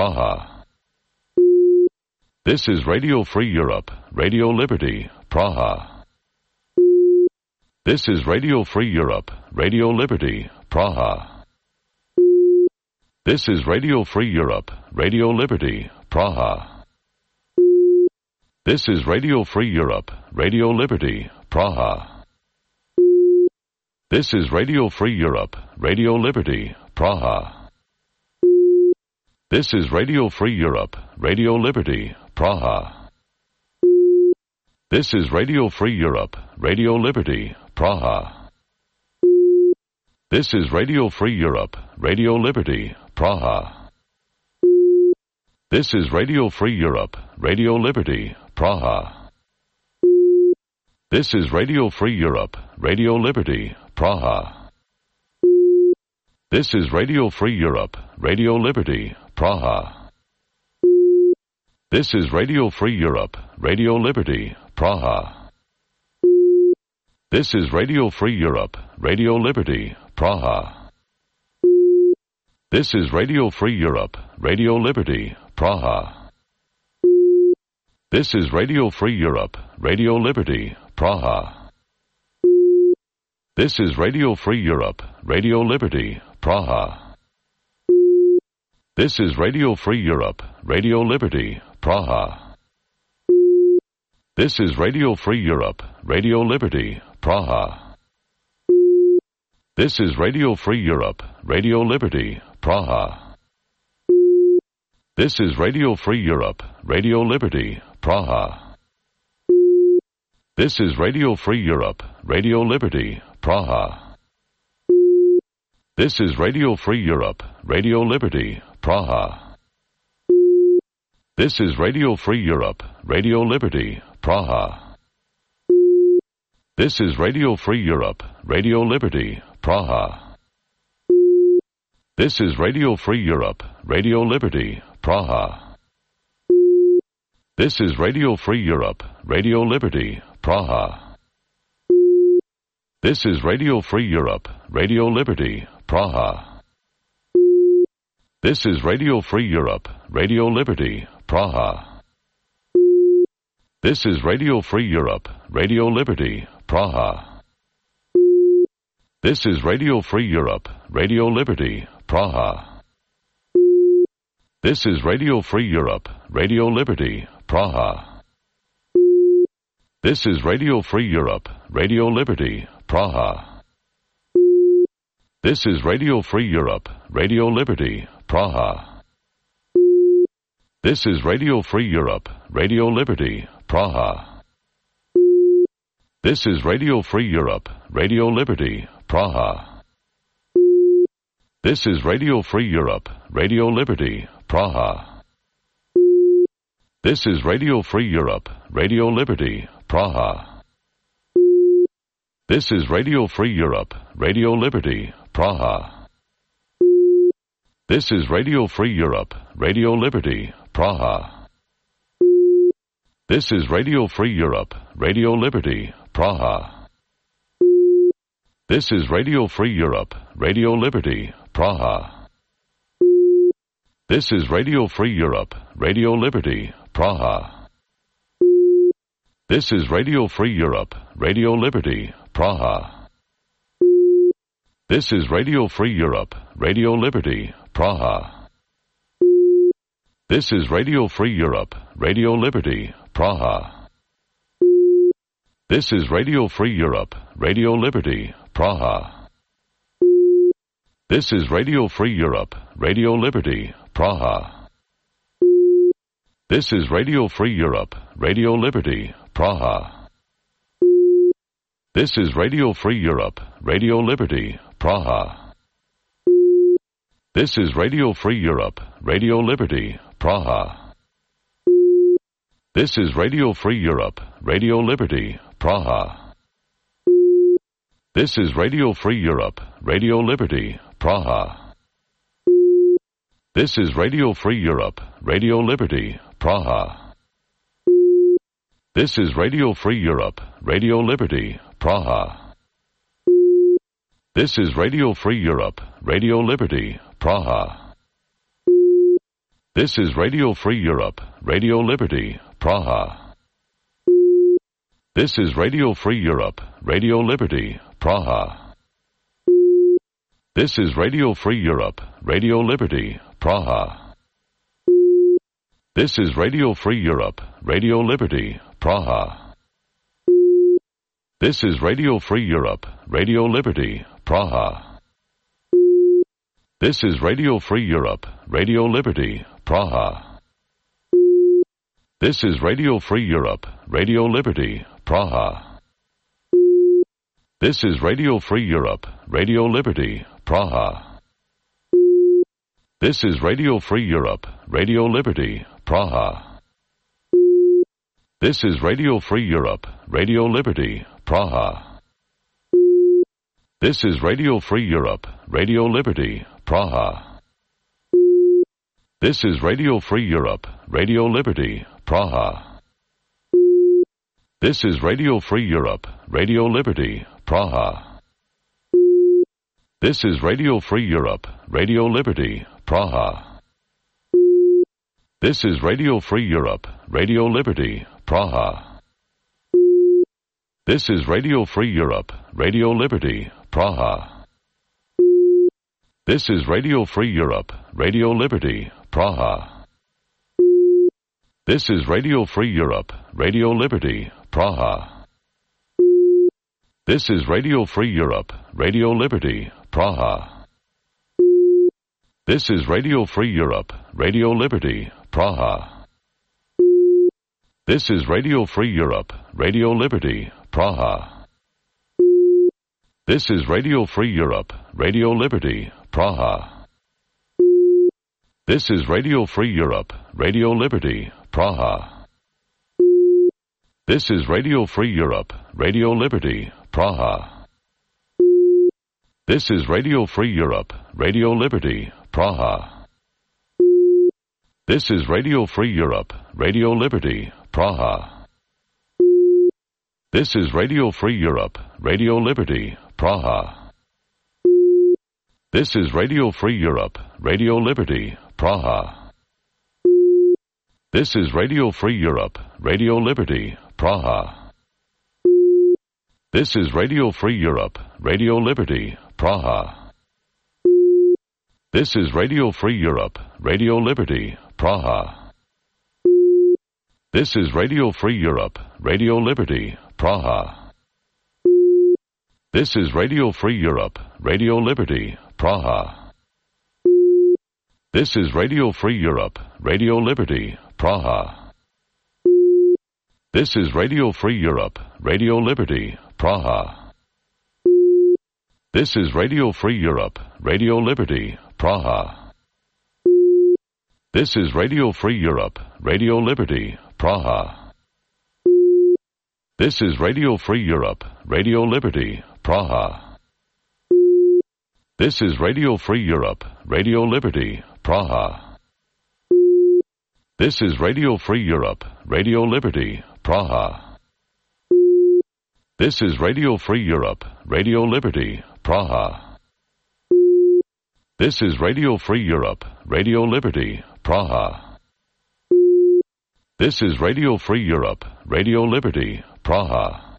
Praha. This is Radio Free Europe, Radio Liberty, Praha. This is Radio Free Europe, Radio Liberty, Praha. This is Radio Free Europe, Radio Liberty, Praha. This is Radio Free Europe, Radio Liberty, Praha. This is Radio Free Europe, Radio Liberty, Praha. This is Radio Free Europe, Radio Liberty, Praha. This is Radio Free Europe, Radio Liberty, Praha. This is Radio Free Europe, Radio Liberty, Praha. This is Radio Free Europe, Radio Liberty, Praha. This is Radio Free Europe, Radio Liberty, Praha. This is Radio Free Europe, Radio Liberty, Praha. This is Radio Free Europe, Radio Liberty, Praha. This is Radio Free Europe, Radio Liberty, Praha. This is Radio Free Europe, Radio Liberty, Praha. This is Radio Free Europe, Radio Liberty, Praha. This is Radio Free Europe, Radio Liberty, Praha. This is Radio Free Europe, Radio Liberty, Praha. This is Radio Free Europe, Radio Liberty, Praha. This is Radio Free Europe, Radio Liberty, Praha. This is Radio Free Europe, Radio Liberty, Praha. This is Radio Free Europe, Radio Liberty, Praha. This is Radio Free Europe, Radio Liberty, Praha. This is Radio Free Europe, Radio Liberty, Praha. This is Radio Free Europe, Radio Liberty, Praha. This is Radio Free Europe, Radio Liberty, Praha. This is Radio Free Europe, Radio Liberty, Praha. This is Radio Free Europe, Radio Liberty, Praha. This is Radio Free Europe, Radio Liberty, Praha. This is Radio Free Europe, Radio Liberty, Praha. This is Radio Free Europe, Radio Liberty, Praha. This is Radio Free Europe, Radio Liberty, Praha. This is Radio Free Europe, Radio Liberty, Praha. This is Radio Free Europe, Radio Liberty, Praha. This is Radio Free Europe, Radio Liberty, Praha. This is Radio Free Europe, Radio Liberty, Praha. This is Radio Free Europe, Radio Liberty, Praha. This is Radio Free Europe, Radio Liberty, Praha. This is Radio Free Europe, Radio Liberty, Praha. This is Radio Free Europe, Radio Liberty, Praha. This is Radio Free Europe, Radio Liberty, Praha. This is Radio Free Europe, Radio Liberty, Praha. This is Radio Free Europe, Radio Liberty, Praha. This is Radio Free Europe, Radio Liberty, Praha. This is Radio Free Europe, Radio Liberty, Praha. This is Radio Free Europe, Radio Liberty, Praha. This is Radio Free Europe, Radio Liberty, Praha. This is Radio Free Europe, Radio Liberty, Praha. This is Radio Free Europe, Radio Liberty, Praha. This is Radio Free Europe, Radio Liberty, Praha. This is Radio Free Europe, Radio Liberty, Praha. This is Radio Free Europe, Radio Liberty, Praha. This is Radio Free Europe, Radio Liberty, Praha. This is Radio Free Europe, Radio Liberty, Praha. This is Radio Free Europe, Radio Liberty, Praha. This is Radio Free Europe, Radio Liberty, Praha. This is Radio Free Europe, Radio Liberty, Praha. This is Radio Free Europe, Radio Liberty, Praha. This is Radio Free Europe, Radio Liberty, Praha. This is Radio Free Europe, Radio Liberty, Praha. This is Radio Free Europe, Radio Liberty, Praha. This is Radio Free Europe, Radio Liberty, Praha. This is Radio Free Europe, Radio Liberty, Praha. This is Radio Free Europe, Radio Liberty, Praha. This is Radio Free Europe, Radio Liberty, Praha. This is Radio Free Europe, Radio Liberty, Praha. This is Radio Free Europe, Radio Liberty, Praha. This is Radio Free Europe, Radio Liberty, Praha. This is Radio Free Europe, Radio Liberty, Praha. This is Radio Free Europe, Radio Liberty, Praha. This is Radio Free Europe, Radio Liberty, Praha. This is Radio Free Europe, Radio Liberty, Praha. This is Radio Free Europe, Radio Liberty, Praha. This is Radio Free Europe, Radio Liberty, Praha. This is Radio Free Europe, Radio Liberty, Praha. This is Radio Free Europe, Radio Liberty, Praha. This is Radio Free Europe, Radio Liberty, Praha. This is Radio Free Europe, Radio Liberty, Praha. This is Radio Free Europe, Radio Liberty, Praha. This is Radio Free Europe, Radio Liberty, Praha. This is Radio Free Europe, Radio Liberty, Praha. This is Radio Free Europe, Radio Liberty, Praha. This is Radio Free Europe, Radio Liberty, Praha. This is Radio Free Europe, Radio Liberty, Praha. This is Radio Free Europe, Radio Liberty, Praha. This is Radio Free Europe, Radio Liberty, Praha. This is Radio Free Europe, Radio Liberty, Praha. This is Radio Free Europe, Radio Liberty, Praha. This is Radio Free Europe, Radio Liberty, Praha. This is Radio Free Europe, Radio Liberty, Praha. This is Radio Free Europe, Radio Liberty, Praha. This is Radio Free Europe, Radio Liberty, Praha. This is Radio Free Europe, Radio Liberty, Praha. This is Radio Free Europe, Radio Liberty, Praha. This is Radio Free Europe, Radio Liberty, Praha. This is Radio Free Europe, Radio Liberty, Praha. This is Radio Free Europe, Radio Liberty, Praha. This is Radio Free Europe, Radio Liberty, Praha. This is Radio Free Europe, Radio Liberty, Praha.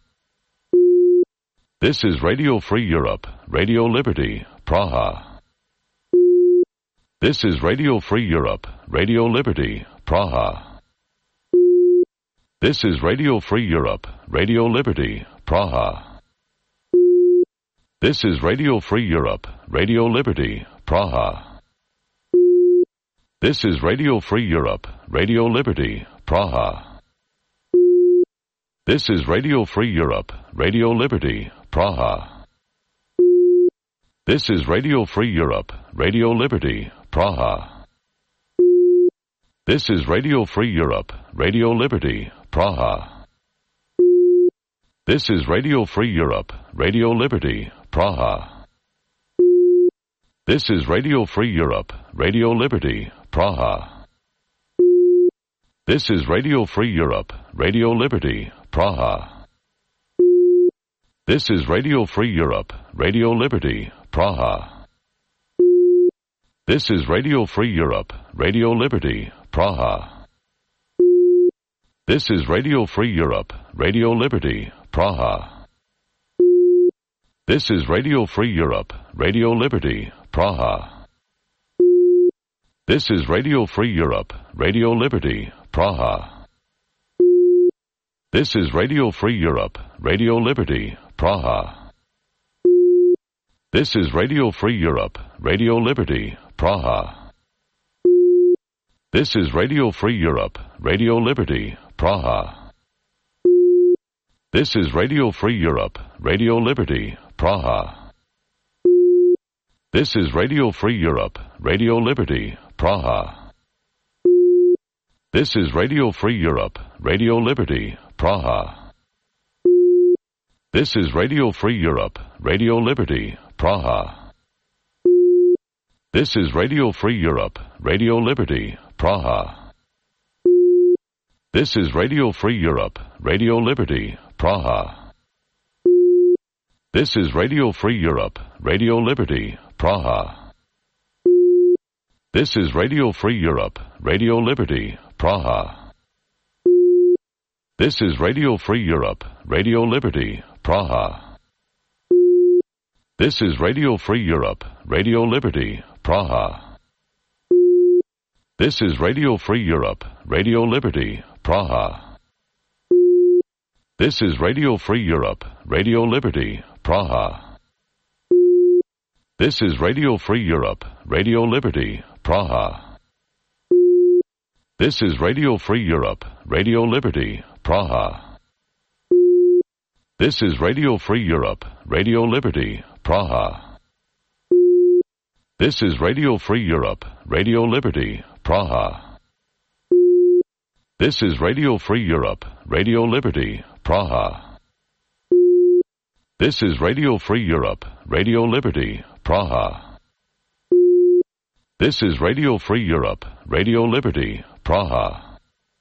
This is Radio Free Europe, Radio Liberty, Praha. This is Radio Free Europe, Radio Liberty, Praha. This is Radio Free Europe, Radio Liberty, Praha. This is Radio Free Europe, Radio Liberty, Praha. This is Radio Free Europe, Radio Liberty, Praha. This is Radio Free Europe, Radio Liberty, Praha. This is Radio Free Europe, Radio Liberty, Praha. This is Radio Free Europe, Radio Liberty, Praha. This is Radio Free Europe, Radio Liberty, Praha. This is Radio Free Europe, Radio Liberty, Praha. This is Radio Free Europe, Radio Liberty, Praha. This is Radio Free Europe, Radio Liberty, Praha. This is Radio Free Europe, Radio Liberty, Praha. This is Radio Free Europe, Radio Liberty, Praha. This is Radio Free Europe, Radio Liberty, Praha. This is Radio Free Europe, Radio Liberty, Praha. This is Radio Free Europe, Radio Liberty, Praha. This is Radio Free Europe, Radio Liberty, Praha. This is Radio Free Europe, Radio Liberty, Praha. This is Radio Free Europe, Radio Liberty, Praha. This is Radio Free Europe, Radio Liberty, Praha. This is Radio Free Europe, Radio Liberty, Praha. This is Radio Free Europe, Radio Liberty, Praha. This is Radio Free Europe, Radio Liberty, Praha. This is Radio Free Europe, Radio Liberty, Praha. This is Radio Free Europe, Radio Liberty, Praha. This is Radio Free Europe, Radio Liberty, Praha. This is Radio Free Europe, Radio Liberty, Praha. This is Radio Free Europe, Radio Liberty, Praha. This is Radio Free Europe, Radio Liberty, Praha. This is Radio Free Europe, Radio Liberty, Praha. This is Radio Free Europe, Radio Liberty, Praha. This is Radio Free Europe, Radio Liberty, Praha. This is Radio Free Europe, Radio Liberty, Praha. This is Radio Free Europe, Radio Liberty, Praha. This is Radio Free Europe, Radio Liberty, Praha. This is Radio Free Europe, Radio Liberty, Praha. This is Radio Free Europe, Radio Liberty, Praha.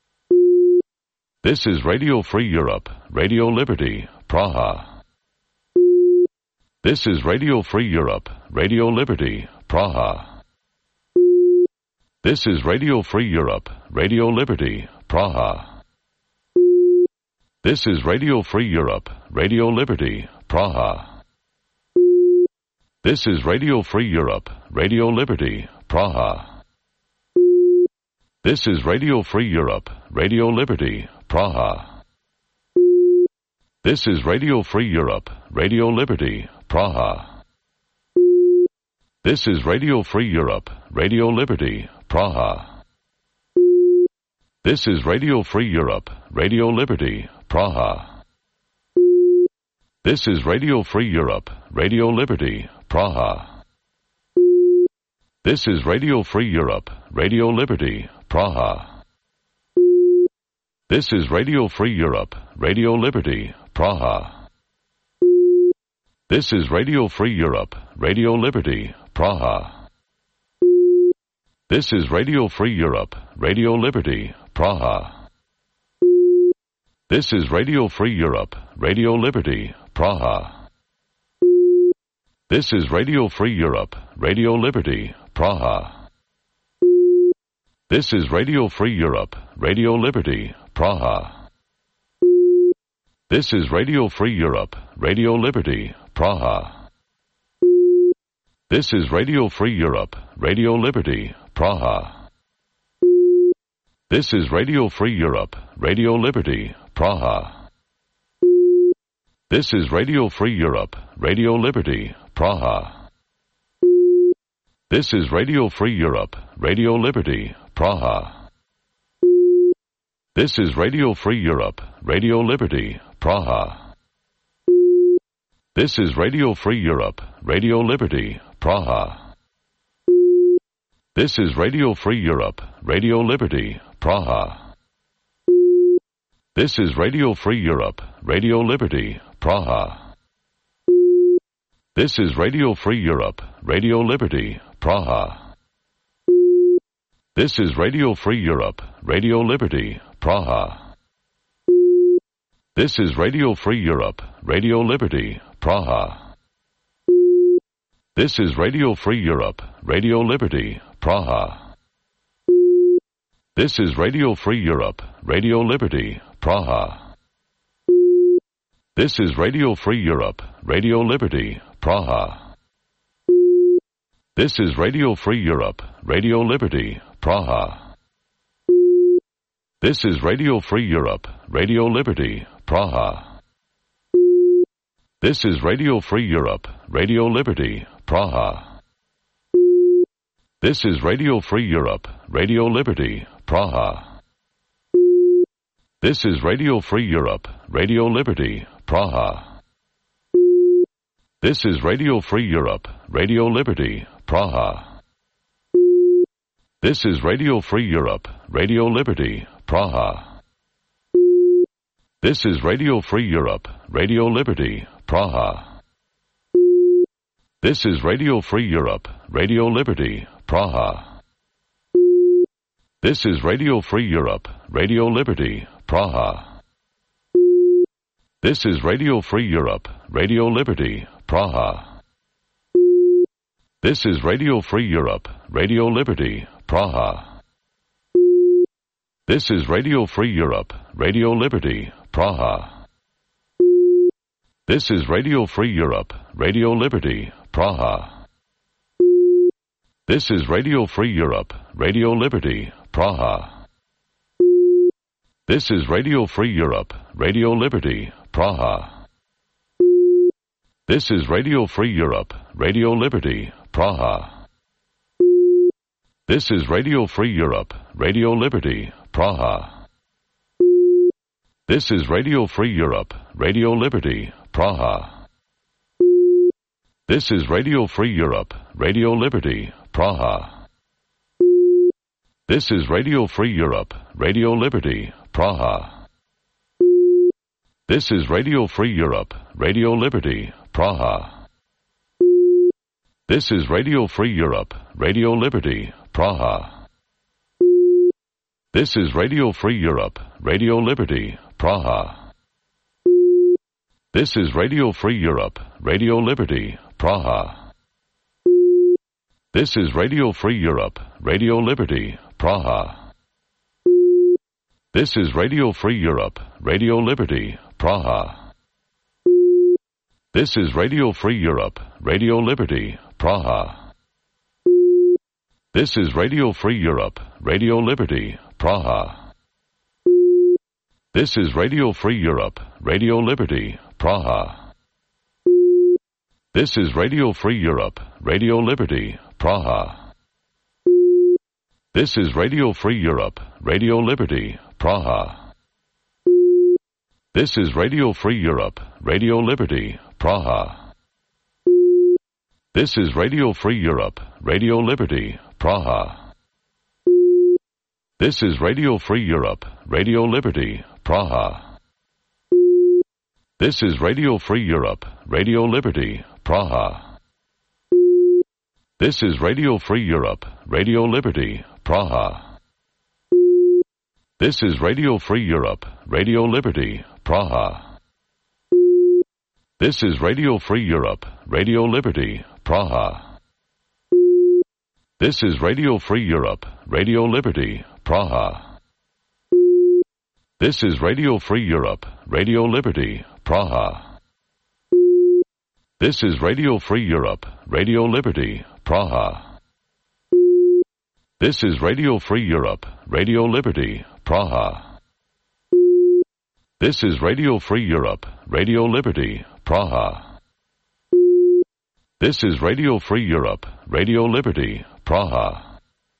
This is Radio Free Europe, Radio Liberty, Praha. This is Radio Free Europe, Radio Liberty, Praha. This is Radio Free Europe, Radio Liberty, Praha. This is Radio Free Europe, Radio Liberty, Praha. This is Radio Free Europe, Radio Liberty, Praha. This is Radio Free Europe, Radio Liberty, Praha. This is Radio Free Europe, Radio Liberty, Praha. This is Radio Free Europe, Radio Liberty, Praha. This is Radio Free Europe, Radio Liberty, Praha. This is Radio Free Europe, Radio Liberty, Praha. This is Radio Free Europe, Radio Liberty, Praha. This is Radio Free Europe, Radio Liberty, Praha. This is Radio Free Europe, Radio Liberty, Praha. This is Radio Free Europe, Radio Liberty, Praha. This is Radio Free Europe, Radio Liberty, Praha. This is Radio Free Europe, Radio Liberty, Praha. This is Radio Free Europe, Radio Liberty, Praha. This is Radio Free Europe, Radio Liberty, Praha. This is Radio Free Europe, Radio Liberty, Praha. This is Radio Free Europe, Radio Liberty, Praha. This is Radio Free Europe, Radio Liberty, Praha. This is Radio Free Europe, Radio Liberty, Praha. This is Radio Free Europe, Radio Liberty, Praha. This is Radio Free Europe, Radio Liberty, Praha. This is Radio Free Europe, Radio Liberty, Praha. This is Radio Free Europe, Radio Liberty, Praha. This is Radio Free Europe, Radio Liberty, Praha. This is Radio Free Europe, Radio Liberty, Praha. This is Radio Free Europe, Radio Liberty, Praha. This is Radio Free Europe, Radio Liberty, Praha. This is Radio Free Europe, Radio Liberty, Praha. This is Radio Free Europe, Radio Liberty, Praha. This is Radio Free Europe, Radio Liberty, Praha. This is Radio Free Europe, Radio Liberty, Praha. This is Radio Free Europe, Radio Liberty, Praha. This is Radio Free Europe, Radio Liberty, Praha. This is Radio Free Europe, Radio Liberty, Praha. This is Radio Free Europe, Radio Liberty, Praha. This is Radio Free Europe, Radio Liberty, Praha. This is Radio Free Europe, Radio Liberty, Praha. This is Radio Free Europe, Radio Liberty, Praha. This is Radio Free Europe, Radio Liberty, Praha. This is Radio Free Europe, Radio Liberty, Praha. This is Radio Free Europe, Radio Liberty, Praha. This is Radio Free Europe, Radio Liberty, Praha. This is Radio Free Europe, Radio Liberty, Praha. This is Radio Free Europe, Radio Liberty, Praha. This is Radio Free Europe, Radio Liberty, Praha. This is Radio Free Europe, Radio Liberty, Praha. This is Radio Free Europe, Radio Liberty, Praha. This is Radio Free Europe, Radio Liberty, Praha. This is Radio Free Europe, Radio Liberty, Praha. This is Radio Free Europe, Radio Liberty, Praha. This is Radio Free Europe, Radio Liberty, Praha. This is Radio Free Europe, Radio Liberty, Praha. This is Radio Free Europe, Radio Liberty, Praha. This is Radio Free Europe, Radio Liberty, Praha. This is Radio Free Europe, Radio Liberty, Praha. This is Radio Free Europe, Radio Liberty, Praha. This is Radio Free Europe, Radio Liberty, Praha. This is Radio Free Europe, Radio Liberty, Praha. This is Radio Free Europe, Radio Liberty, Praha. This is Radio Free Europe, Radio Liberty, Praha. This is Radio Free Europe, Radio Liberty, Praha. This is Radio Free Europe, Radio Liberty, Praha. This is Radio Free Europe, Radio Liberty, Praha. This is Radio Free Europe, Radio Liberty, Praha. This is Radio Free Europe, Radio Liberty, Praha. This is Radio Free Europe, Radio Liberty, Praha. This is Radio Free Europe, Radio Liberty, Praha. This is Radio Free Europe, Radio Liberty, Praha. This is Radio Free Europe, Radio Liberty, Praha. This is Radio Free Europe, Radio Liberty, Praha. This is Radio Free Europe, Radio Liberty, Praha. This is Radio Free Europe, Radio Liberty, Praha. This is Radio Free Europe, Radio Liberty, Praha. This is Radio Free Europe, Radio Liberty, Praha.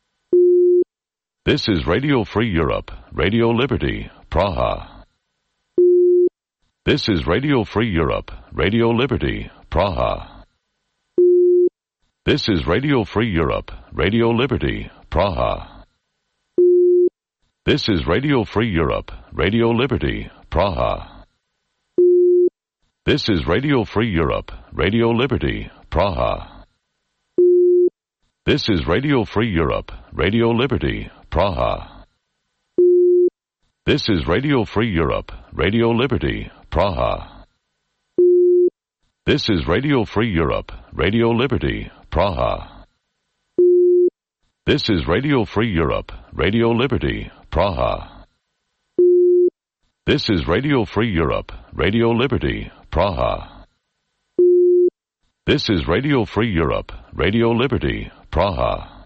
This is Radio Free Europe, Radio Liberty, Praha. This is Radio Free Europe, Radio Liberty, Praha. This is Radio Free Europe, Radio Liberty, Praha. This is Radio Free Europe, Radio Liberty, Praha. This is Radio Free Europe, Radio Liberty, Praha. This is Radio Free Europe, Radio Liberty, Praha. This is Radio Free Europe, Radio Liberty, Praha. This is Radio Free Europe, Radio Liberty, Praha. This is Radio Free Europe, Radio Liberty, Praha. This is Radio Free Europe, Radio Liberty, Praha. This is Radio Free Europe, Radio Liberty, Praha.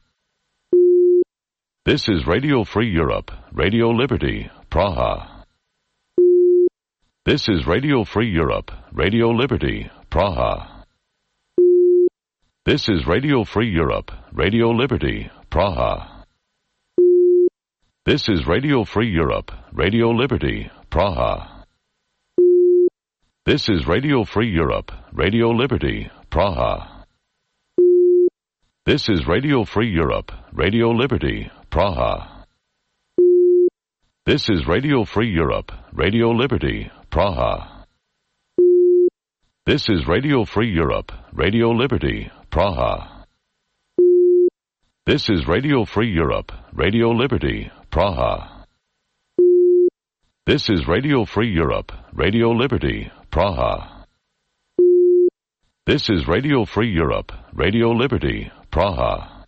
This is Radio Free Europe, Radio Liberty, Praha. This is Radio Free Europe, Radio Liberty, Praha. This is Radio Free Europe, Radio Liberty, Praha. This is Radio Free Europe, Radio Liberty, Praha. This is Radio Free Europe, Radio Liberty, Praha. This is Radio Free Europe, Radio Liberty, Praha. This is Radio Free Europe, Radio Liberty, Praha. This is Radio Free Europe, Radio Liberty, Praha. This is Radio Free Europe, Radio Liberty, Praha. This is Radio Free Europe, Radio Liberty, Praha. This is Radio Free Europe, Radio Liberty, Praha.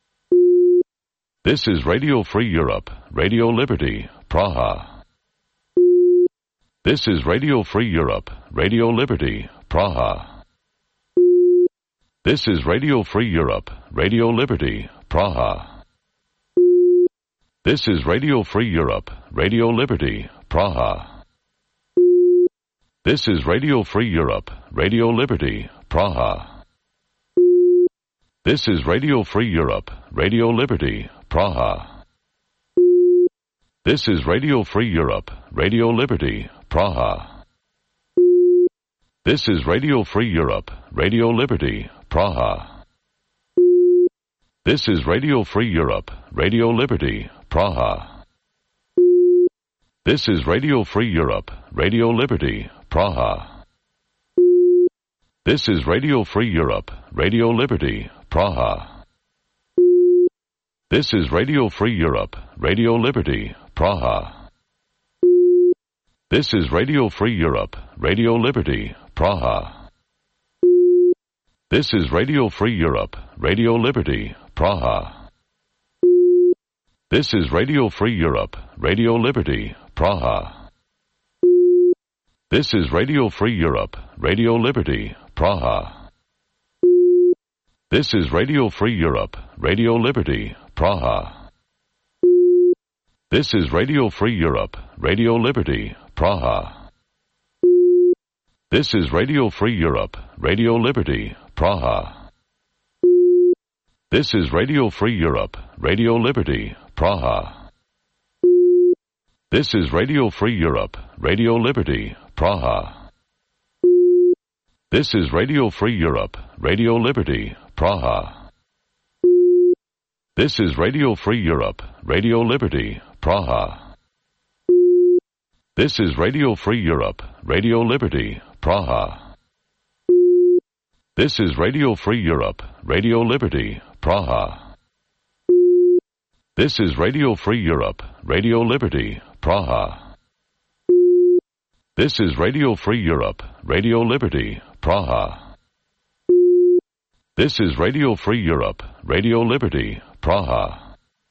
This is Radio Free Europe, Radio Liberty, Praha. This is Radio Free Europe, Radio Liberty, Praha. This is Radio Free Europe, Radio Liberty, Praha. This is Radio Free Europe, Radio Liberty, Praha. This is Radio Free Europe, Radio Liberty, Praha. This is Radio Free Europe, Radio Liberty, Praha. This is Radio Free Europe, Radio Liberty, Praha. This is Radio Free Europe, Radio Liberty, Praha. This is Radio Free Europe, Radio Liberty, Praha. This is Radio Free Europe, Radio Liberty, Praha. This is Radio Free Europe, Radio Liberty, Praha. This is Radio Free Europe, Radio Liberty, Praha. This is Radio Free Europe, Radio Liberty, Praha. This is Radio Free Europe, Radio Liberty, Praha. This is Radio Free Europe, Radio Liberty, Praha. This is Radio Free Europe, Radio Liberty, Praha. This is Radio Free Europe, Radio Liberty, Praha. This is Radio Free Europe, Radio Liberty, Praha. This is Radio Free Europe, Radio Liberty, Praha. This is Radio Free Europe, Radio Liberty, Praha. This is Radio Free Europe, Radio Liberty, Praha. This is Radio Free Europe, Radio Liberty, Praha. This is Radio Free Europe, Radio Liberty, Praha. This is Radio Free Europe, Radio Liberty, Praha. This is Radio Free Europe, Radio Liberty, Praha. This is Radio Free Europe, Radio Liberty, Praha. This is Radio Free Europe, Radio Liberty, Praha. This is Radio Free Europe, Radio Liberty, Praha.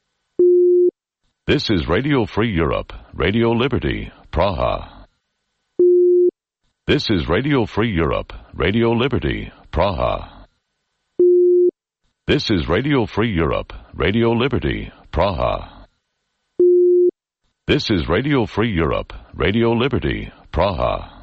This is Radio Free Europe, Radio Liberty, Praha. This is Radio Free Europe, Radio Liberty, Praha. This is Radio Free Europe, Radio Liberty, Praha. This is Radio Free Europe, Radio Liberty, Praha.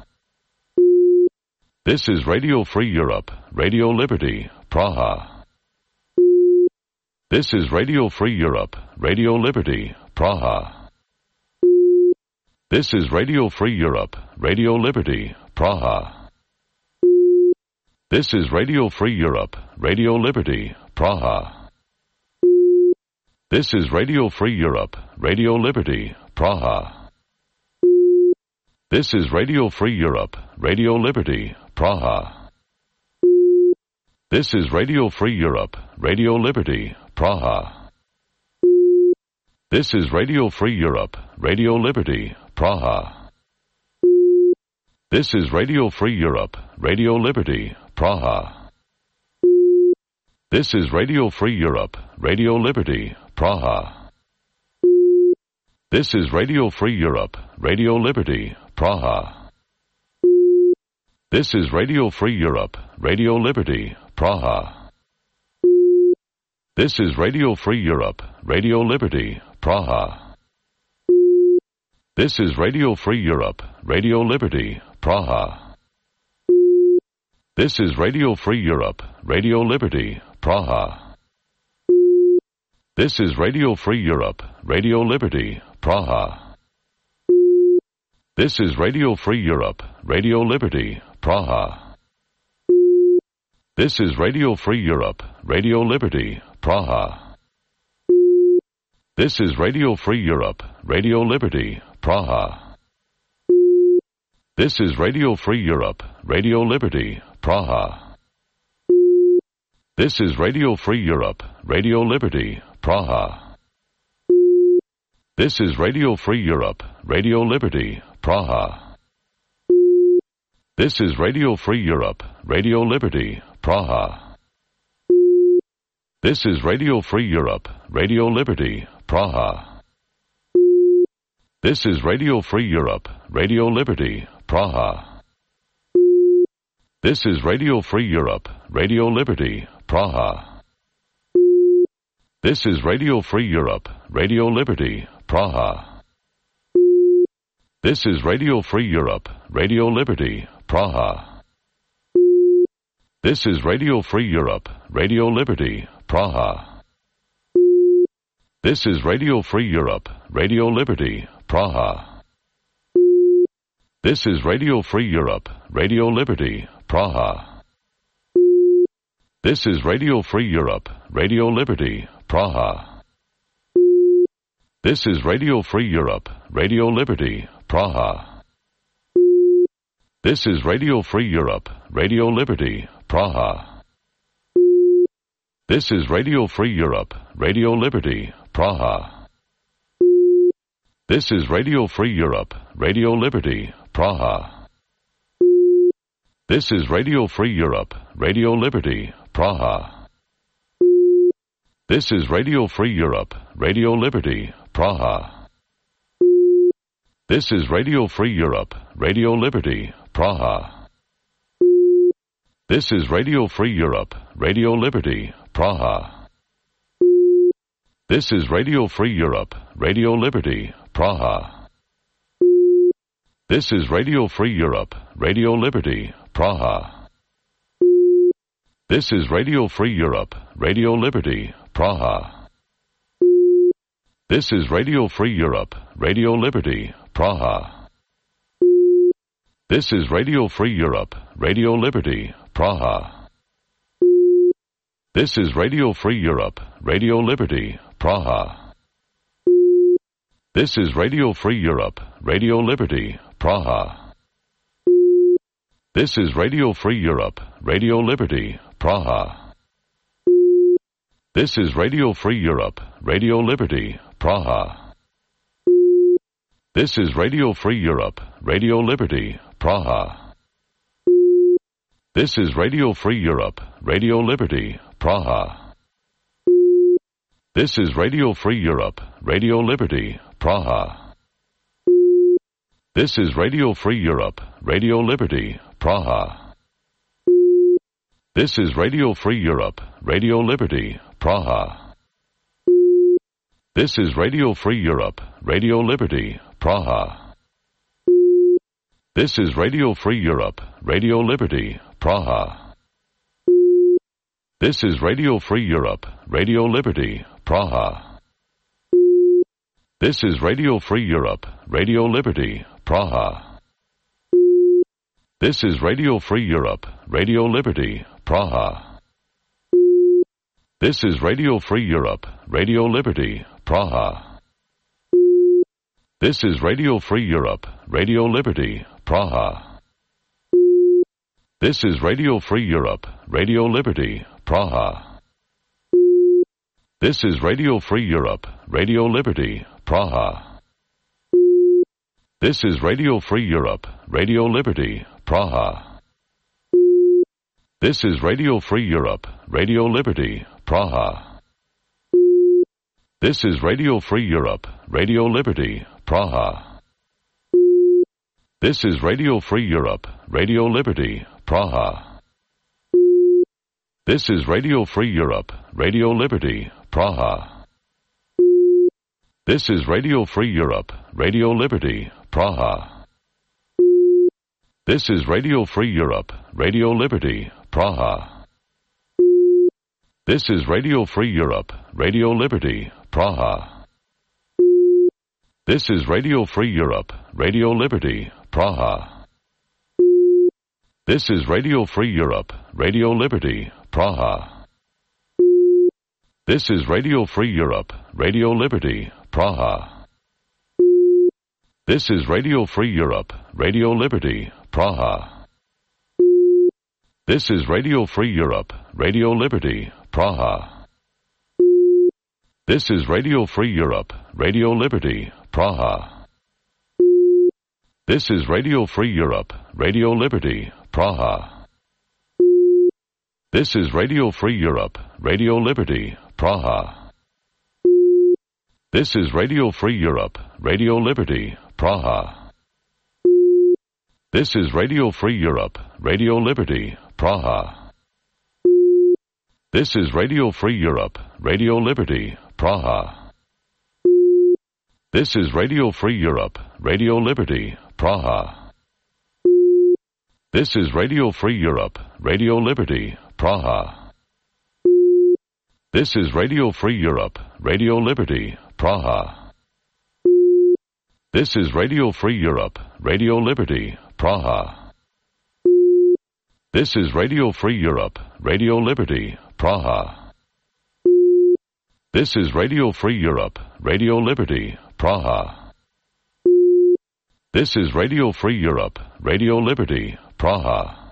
This is Radio Free Europe, Radio Liberty, Praha. This is Radio Free Europe, Radio Liberty, Praha. This is Radio Free Europe, Radio Liberty, Praha. This is Radio Free Europe, Radio Liberty, Praha. This is Radio Free Europe, Radio Liberty, Praha. This is Radio Free Europe, Radio Liberty, Praha. This is Radio Free Europe, Radio Liberty, Praha. This is Radio Free Europe, Radio Liberty, Praha. This is Radio Free Europe, Radio Liberty, Praha. This is Radio Free Europe, Radio Liberty, Praha. This is Radio Free Europe, Radio Liberty, Praha. This is Radio Free Europe, Radio Liberty, Praha. This is Radio Free Europe, Radio Liberty, Praha. This is Radio Free Europe, Radio Liberty, Praha. This is Radio Free Europe, Radio Liberty, Praha. This is Radio Free Europe, Radio Liberty, Praha. This is Radio Free Europe, Radio Liberty, Praha. This is Radio Free Europe, Radio Liberty, Praha. This is Radio Free Europe, Radio Liberty, Praha. This is Radio Free Europe, Radio Liberty, Praha. This is Radio Free Europe, Radio Liberty, Praha. This is Radio Free Europe, Radio Liberty, Praha. This is Radio Free Europe, Radio Liberty, Praha. This is Radio Free Europe, Radio Liberty, Praha. This is Radio Free Europe, Radio Liberty, Praha. This is Radio Free Europe, Radio Liberty, Praha. This is Radio Free Europe, Radio Liberty, Praha. This is Radio Free Europe, Radio Liberty, Praha. This is Radio Free Europe, Radio Liberty, Praha. This is Radio Free Europe, Radio Liberty, Praha. This is Radio Free Europe, Radio Liberty, Praha. This is Radio Free Europe, Radio Liberty, Praha. This is Radio Free Europe, Radio Liberty, Praha. This is Radio Free Europe, Radio Liberty, Praha. This is Radio Free Europe, Radio Liberty, Praha. This is Radio Free Europe, Radio Liberty, Praha. This is Radio Free Europe, Radio Liberty, Praha. This is Radio Free Europe, Radio Liberty, Praha. This is Radio Free Europe, Radio Liberty, Praha. This is Radio Free Europe, Radio Liberty, Praha. This is Radio Free Europe, Radio Liberty, Praha. This is Radio Free Europe, Radio Liberty, Praha. This is Radio Free Europe, Radio Liberty, Praha. This is Radio Free Europe, Radio Liberty, Praha. This is Radio Free Europe, Radio Liberty, Praha. This is Radio Free Europe, Radio Liberty, Praha. This is Radio Free Europe, Radio Liberty, Praha. This is Radio Free Europe, Radio Liberty, Praha. This is Radio Free Europe, Radio Liberty, Praha. This is Radio Free Europe, Radio Liberty, Praha. This is Radio Free Europe, Radio Liberty, Praha. This is Radio Free Europe, Radio Liberty, Praha. This is Radio Free Europe, Radio Liberty, Praha. This is Radio Free Europe, Radio Liberty, Praha. This is Radio Free Europe, Radio Liberty, Praha. This is Radio Free Europe, Radio Liberty, Praha. This is Radio Free Europe, Radio Liberty, Praha. This is Radio Free Europe, Radio Liberty, Praha. This is Radio Free Europe, Radio Liberty, Praha. This is Radio Free Europe, Radio Liberty, Praha. This is Radio Free Europe, Radio Liberty, Praha. This is Radio Free Europe, Radio Liberty, Praha. This is Radio Free Europe, Radio Liberty, Praha. This is Radio Free Europe, Radio Liberty, Praha. This is Radio Free Europe, Radio Liberty, Praha. This is Radio Free Europe, Radio Liberty, Praha. This is Radio Free Europe, Radio Liberty, Praha. This is Radio Free Europe, Radio Liberty, Praha. This is Radio Free Europe, Radio Liberty, Praha. This is Radio Free Europe, Radio Liberty, Praha. This is Radio Free Europe, Radio Liberty, Praha. This is Radio Free Europe, Radio Liberty, Praha. This is Radio Free Europe, Radio Liberty, Praha. This is Radio Free Europe, Radio Liberty, Praha. This is Radio Free Europe, Radio Liberty, Praha. This is Radio Free Europe, Radio Liberty, Praha. This is Radio Free Europe, Radio Liberty, Praha. This is Radio Free Europe, Radio Liberty, Praha. This is Radio Free Europe, Radio Liberty, Praha. This is Radio Free Europe, Radio Liberty, Praha. This is Radio Free Europe, Radio Liberty, Praha. This is Radio Free Europe, Radio Liberty, Praha. This is Radio Free Europe, Radio Liberty, Praha. This is Radio Free Europe, Radio Liberty, Praha. This is Radio Free Europe, Radio Liberty, Praha. This is Radio Free Europe, Radio Liberty, Praha. This is Radio Free Europe, Radio Liberty, Praha. This is Radio Free Europe, Radio Liberty, Praha. This is Radio Free Europe, Radio Liberty, Praha.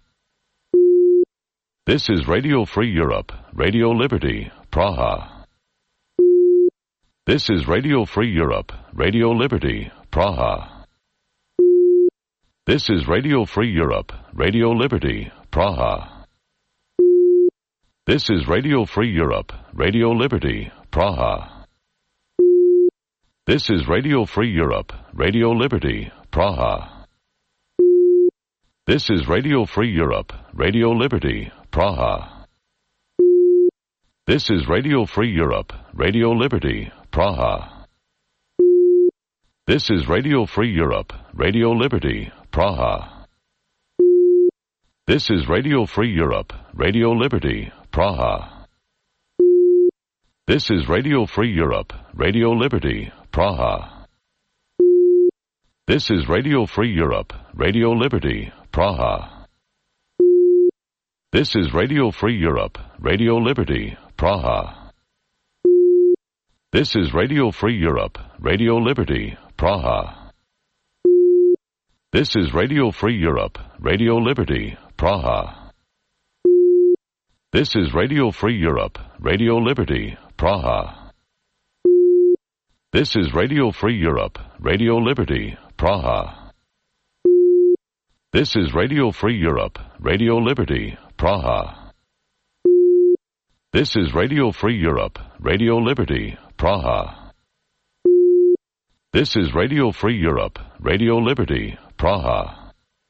This is Radio Free Europe, Radio Liberty, Praha. This is Radio Free Europe, Radio Liberty, Praha. This is Radio Free Europe, Radio Liberty, Praha. This is Radio Free Europe, Radio Liberty, Praha. This is Radio Free Europe, Radio Liberty, Praha. This is Radio Free Europe, Radio Liberty, Praha. This is Radio Free Europe, Radio Liberty, Praha. This is Radio Free Europe, Radio Liberty, Praha. This is Radio Free Europe, Radio Liberty, Praha. This is Radio Free Europe, Radio Liberty, Praha. This is Radio Free Europe, Radio Liberty, Praha. This is Radio Free Europe, Radio Liberty, Praha. This is Radio Free Europe, Radio Liberty, Praha. This is Radio Free Europe, Radio Liberty, Praha. This is Radio Free Europe, Radio Liberty, Praha. This is Radio Free Europe, Radio Liberty, Praha. This is Radio Free Europe, Radio Liberty, Praha. This is Radio Free Europe, Radio Liberty, Praha. This is Radio Free Europe, Radio Liberty, Praha.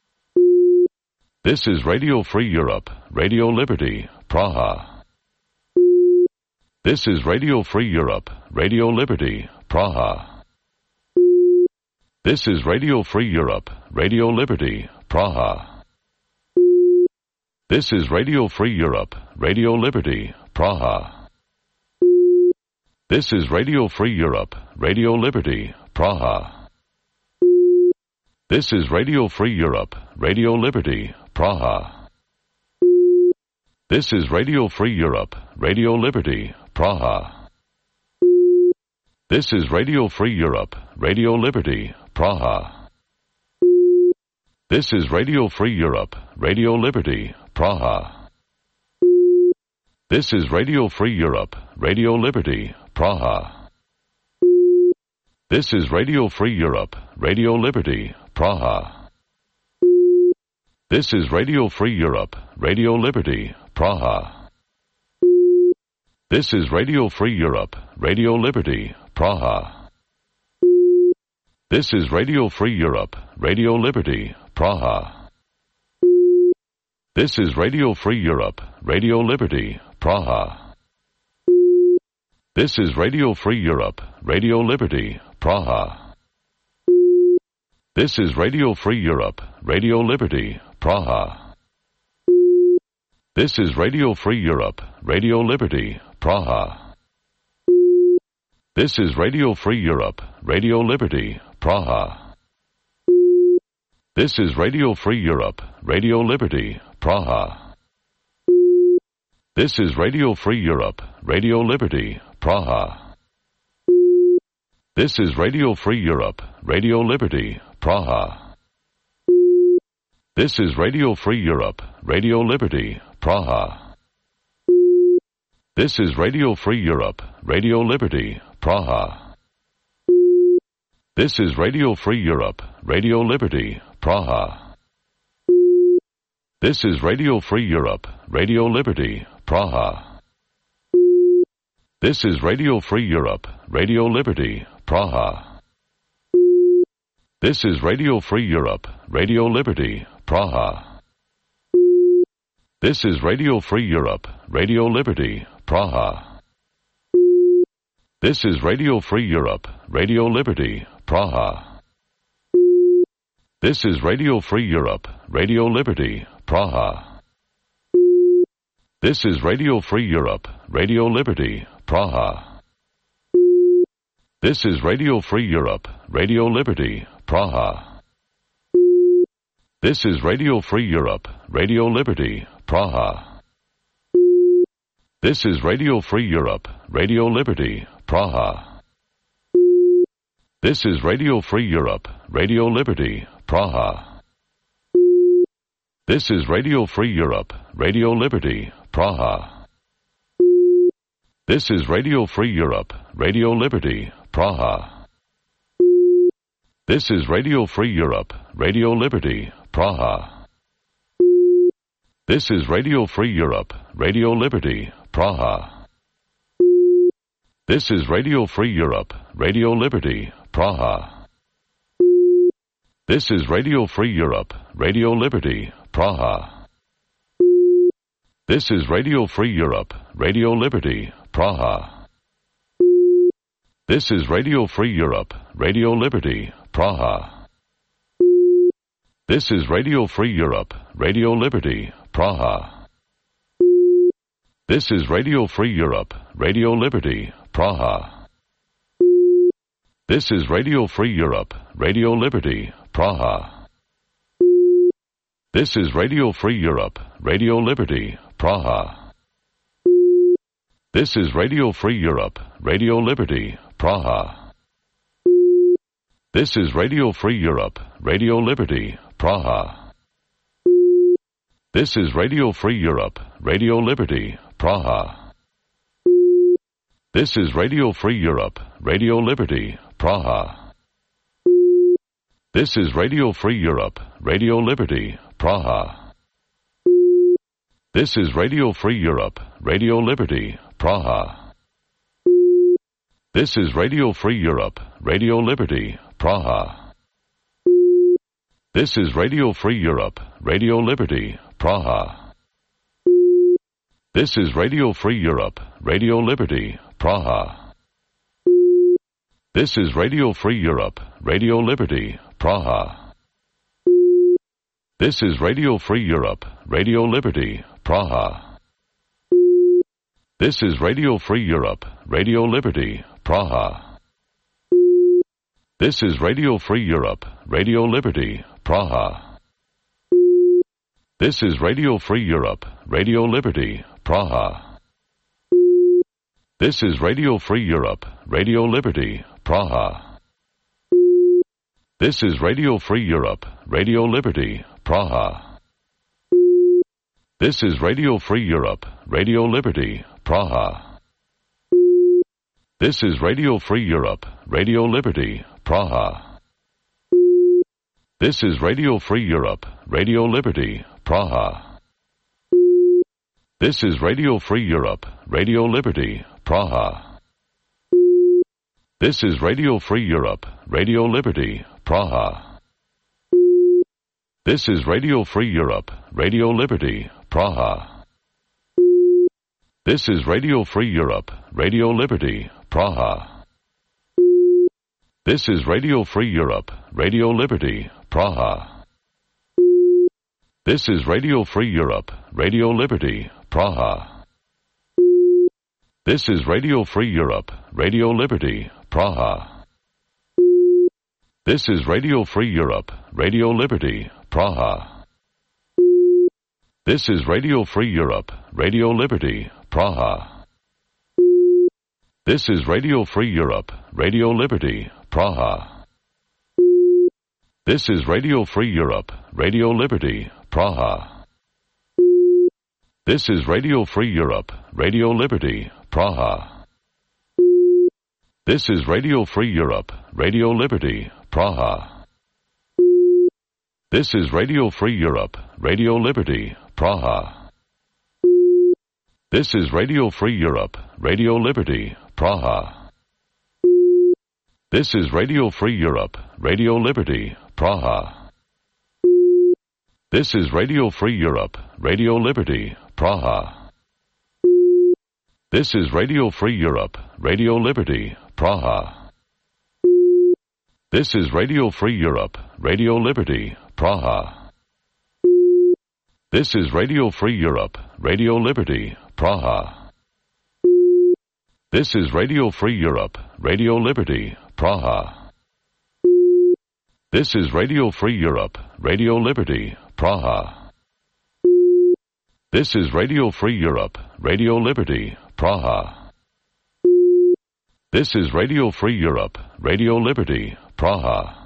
This is Radio Free Europe, Radio Liberty, Praha. This is Radio Free Europe, Radio Liberty, Praha. This is Radio Free Europe, Radio Liberty, Praha. This is Radio Free Europe, Radio Liberty, Praha. This is Radio Free Europe, Radio Liberty, Praha. This is Radio Free Europe, Radio Liberty, Praha. This is Radio Free Europe, Radio Liberty, Praha. This is Radio Free Europe, Radio Liberty, Praha. This is Radio Free Europe, Radio Liberty, Praha. This is Radio Free Europe, Radio Liberty, Praha. This is Radio Free Europe, Radio Liberty, Praha. This is Radio Free Europe, Radio Liberty, Praha. This is Radio Free Europe, Radio Liberty, Praha. This is Radio Free Europe, Radio Liberty, Praha. This is Radio Free Europe, Radio Liberty, Praha. This is Radio Free Europe, Radio Liberty, Praha. This is Radio Free Europe, Radio Liberty, Praha. This is Radio Free Europe, Radio Liberty, Praha. This is Radio Free Europe, Radio Liberty, Praha. This is Radio Free Europe, Radio Liberty, Praha. This is Radio Free Europe, Radio Liberty, Praha. This is Radio Free Europe, Radio Liberty, Praha. This is Radio Free Europe, Radio Liberty, Praha. This is Radio Free Europe, Radio Liberty, Praha. This is Radio Free Europe, Radio Liberty, Praha. This is Radio Free Europe, Radio Liberty, Praha. This is Radio Free Europe, Radio Liberty, Praha. This is Radio Free Europe, Radio Liberty, Praha. This is Radio Free Europe, Radio Liberty, Praha. This is Radio Free Europe, Radio Liberty, Praha. This is Radio Free Europe, Radio Liberty, Praha. This is Radio Free Europe, Radio Liberty, Praha. This is Radio Free Europe, Radio Liberty, Praha. This is Radio Free Europe, Radio Liberty, Praha. This is Radio Free Europe, Radio Liberty, Praha. This is Radio Free Europe, Radio Liberty, Praha. This is Radio Free Europe, Radio Liberty, Praha. This is Radio Free Europe, Radio Liberty, Praha. This is Radio Free Europe, Radio Liberty, Praha. This is Radio Free Europe, Radio Liberty, Praha. This is Radio Free Europe, Radio Liberty, Praha. This is Radio Free Europe, Radio Liberty, Praha. This is Radio Free Europe, Radio Liberty, Praha. This is Radio Free Europe, Radio Liberty, Praha. This is Radio Free Europe, Radio Liberty, Praha. This is Radio Free Europe, Radio Liberty, Praha. This is Radio Free Europe, Radio Liberty, Praha. This is Radio Free Europe, Radio Liberty, Praha. This is Radio Free Europe, Radio Liberty, Praha. This is Radio Free Europe, Radio Liberty, Praha. This is Radio Free Europe, Radio Liberty, Praha. This is Radio Free Europe, Radio Liberty, Praha. This is Radio Free Europe, Radio Liberty, Praha. This is Radio Free Europe, Radio Liberty, Praha. This is Radio Free Europe, Radio Liberty, Praha. This is Radio Free Europe, Radio Liberty, Praha. This is Radio Free Europe, Radio Liberty, Praha. This is Radio Free Europe, Radio Liberty, Praha. This is Radio Free Europe, Radio Liberty, Praha. This is Radio Free Europe, Radio Liberty, Praha. This is Radio Free Europe, Radio Liberty, Praha. This is Radio Free Europe, Radio Liberty, Praha. This is Radio Free Europe, Radio Liberty, Praha. This is Radio Free Europe, Radio Liberty, Praha. This is Radio Free Europe, Radio Liberty, Praha. This is Radio Free Europe, Radio Liberty, Praha. This is Radio Free Europe, Radio Liberty, Praha. This is Radio Free Europe, Radio Liberty, Praha. This is Radio Free Europe, Radio Liberty, Praha. This is Radio Free Europe, Radio Liberty, Praha. This is Radio Free Europe, Radio Liberty, Praha. This is Radio Free Europe, Radio Liberty, Praha. This is Radio Free Europe, Radio Liberty, Praha. This is Radio Free Europe, Radio Liberty, Praha. This is Radio Free Europe, Radio Liberty, Praha. This is Radio Free Europe, Radio Liberty, Praha. This is Radio Free Europe, Radio Liberty, Praha. This is Radio Free Europe, Radio Liberty, Praha. This is Radio Free Europe, Radio Liberty, Praha. This is Radio Free Europe, Radio Liberty, Praha. This is Radio Free Europe, Radio Liberty, Praha. This is Radio Free Europe, Radio Liberty, Praha. This is Radio Free Europe, Radio Liberty, Praha. This is Radio Free Europe, Radio Liberty, Praha. This is Radio Free Europe, Radio Liberty, Praha. This is Radio Free Europe, Radio Liberty, Praha. This is Radio Free Europe, Radio Liberty, Praha. This is Radio Free Europe, Radio Liberty, Praha. This is Radio Free Europe, Radio Liberty, Praha. This is Radio Free Europe, Radio Liberty, Praha. This is Radio Free Europe, Radio Liberty, Praha.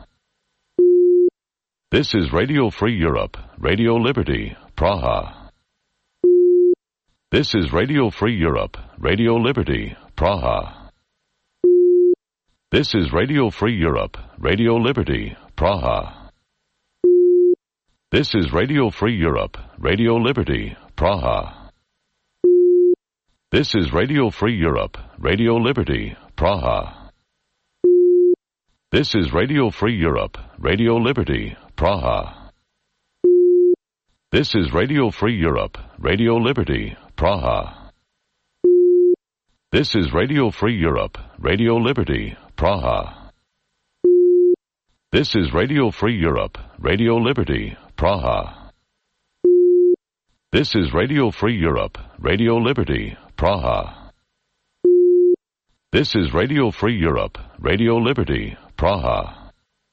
This is Radio Free Europe, Radio Liberty, Praha. This is Radio Free Europe, Radio Liberty, Praha. This is Radio Free Europe, Radio Liberty, Praha. This is Radio Free Europe, Radio Liberty, Praha. This is Radio Free Europe, Radio Liberty, Praha. This is Radio Free Europe, Radio Liberty, Praha. This is Radio Free Europe, Radio Liberty, Praha. This is Radio Free Europe, Radio Liberty, Praha. This is Radio Free Europe, Radio Liberty, Praha. This is Radio Free Europe, Radio Liberty, Praha. This is Radio Free Europe, Radio Liberty, Praha.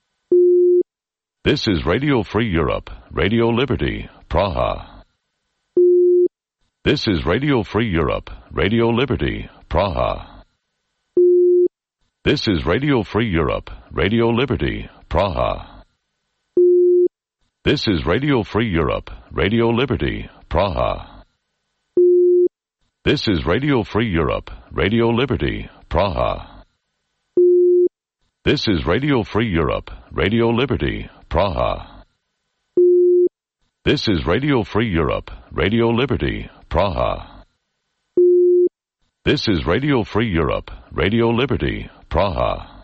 This is Radio Free Europe, Radio Liberty, Praha. This is Radio Free Europe, Radio Liberty, Praha. This is Radio Free Europe, Radio Liberty, Praha. This is Radio Free Europe, Radio Liberty, Praha. This is Radio Free Europe, Radio Liberty, Praha. This is Radio Free Europe, Radio Liberty, Praha. This is Radio Free Europe, Radio Liberty, Praha. This is Radio Free Europe, Radio Liberty, Praha.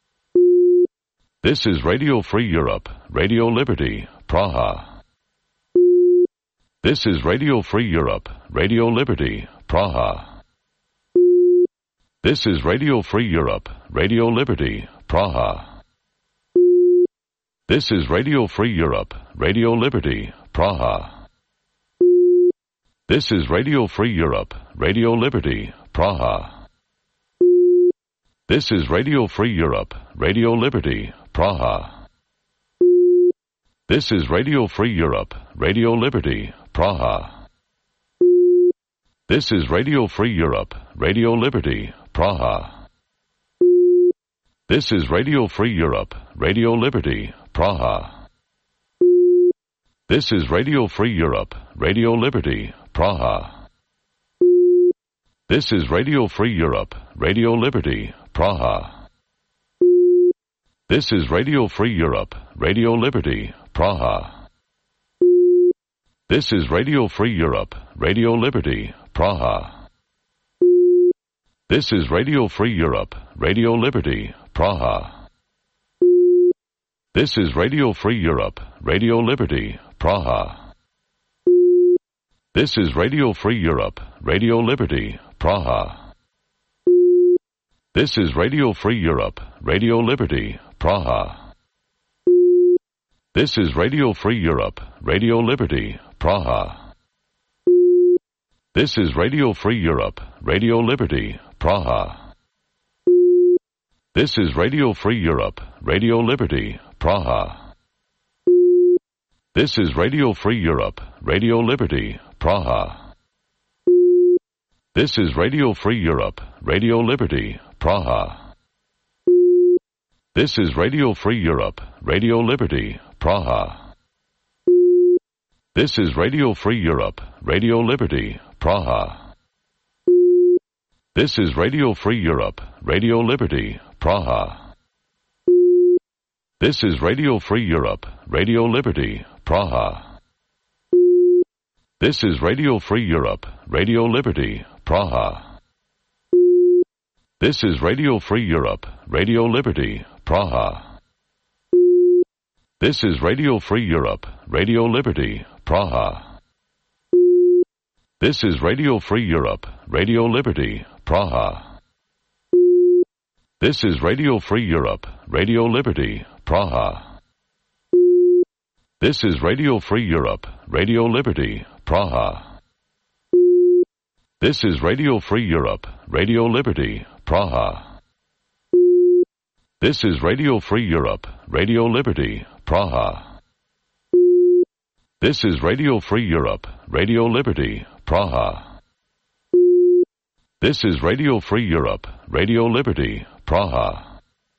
This is Radio Free Europe, Radio Liberty, Praha. This is Radio Free Europe, Radio Liberty, Praha. This is Radio Free Europe, Radio Liberty, Praha. This is Radio Free Europe, Radio Liberty, Praha. This is Radio Free Europe, Radio Liberty, Praha. This is Radio Free Europe, Radio Liberty, Praha. This is Radio Free Europe, Radio Liberty, Praha. This is Radio Free Europe, Radio Liberty, Praha. This is Radio Free Europe, Radio Liberty, Praha. This is Radio Free Europe, Radio Liberty, Praha. This is Radio Free Europe, Radio Liberty, Praha. This is Radio Free Europe, Radio Liberty, Praha. This is Radio Free Europe, Radio Liberty, Praha. This is Radio Free Europe, Radio Liberty, Praha. This is Radio Free Europe, Radio Liberty, Praha. This is Radio Free Europe, Radio Liberty, Praha. This is Radio Free Europe, Radio Liberty, Praha. This is Radio Free Europe, Radio Liberty, Praha. This is Radio Free Europe, Radio Liberty, Praha. This is Radio Free Europe, Radio Liberty, Praha. This is Radio Free Europe, Radio Liberty, Praha. This is Radio Free Europe, Radio Liberty, Praha. This is Radio Free Europe, Radio Liberty, Praha. This is Radio Free Europe, Radio Liberty, Praha. This is Radio Free Europe, Radio Liberty, Praha. This is Radio Free Europe, Radio Liberty, Praha. This is Radio Free Europe, Radio Liberty, Praha. This is Radio Free Europe, Radio Liberty, Praha. This is Radio Free Europe, Radio Liberty, Praha. This is Radio Free Europe, Radio Liberty, Praha. This is Radio Free Europe, Radio Liberty, Praha. This is Radio Free Europe, Radio Liberty, Praha. This is Radio Free Europe, Radio Liberty, Praha. This is Radio Free Europe, Radio Liberty, Praha. This is Radio Free Europe, Radio Liberty, Praha. This is Radio Free Europe, Radio Liberty, Praha.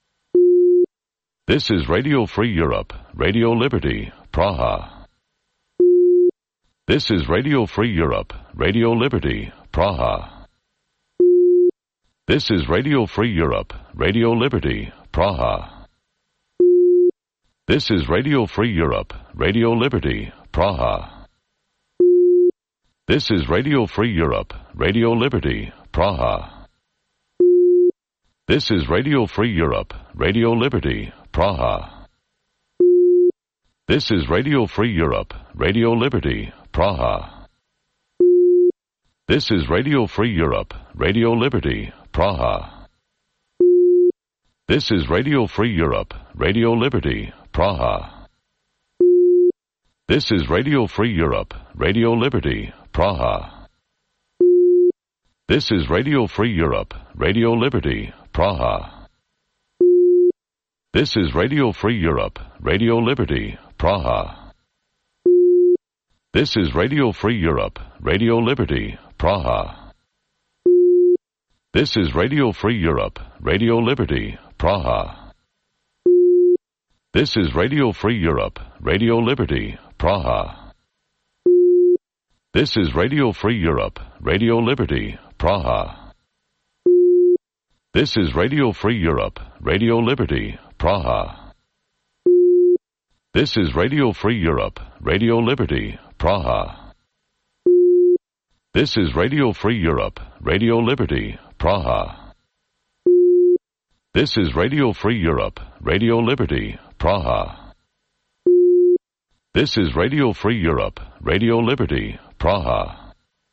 This is Radio Free Europe, Radio Liberty, Praha. This is Radio Free Europe, Radio Liberty, Praha. This is Radio Free Europe, Radio Liberty, Praha. This is Radio Free Europe, Radio Liberty, Praha. This is Radio Free Europe, Radio Liberty, Praha. This is Radio Free Europe, Radio Liberty, Praha. This is Radio Free Europe, Radio Liberty, Praha. This is Radio Free Europe, Radio Liberty, Praha. This is Radio Free Europe, Radio Liberty, Praha. This is Radio Free Europe, Radio Liberty, Praha. This is Radio Free Europe, Radio Liberty, Praha. This is Radio Free Europe, Radio Liberty, Praha. This is Radio Free Europe, Radio Liberty, Praha. This is Radio Free Europe, Radio Liberty, Praha. This is Radio Free Europe, Radio Liberty, Praha. This is Radio Free Europe, Radio Liberty, Praha. This is Radio Free Europe, Radio Liberty, Praha. This is Radio Free Europe, Radio Liberty, Praha. This is Radio Free Europe, Radio Liberty, Praha. This is Radio Free Europe, Radio Liberty, Praha. This is Radio Free Europe, Radio Liberty, Praha.